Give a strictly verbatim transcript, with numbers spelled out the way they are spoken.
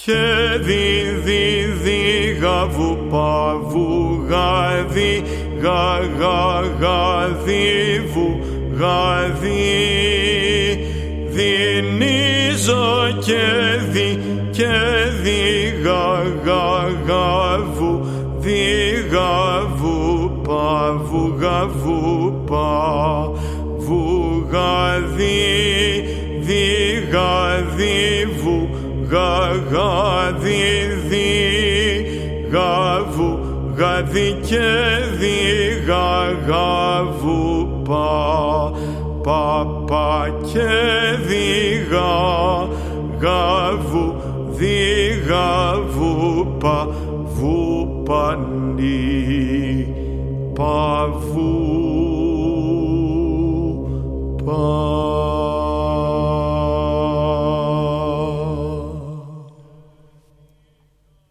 και δι δι δι γαβου παβου γαδι γα γα γαδίβου γαδί δινίζω και δι και δι γα γα γαβου δι γαβου παβου γαβου παβου γαδί δι γαδίβου γα γα δι δι γαβου γαδι και δι γα γαβου πα πα πα και δι γα γαβου δι γαβου πα βου πανί παβου πα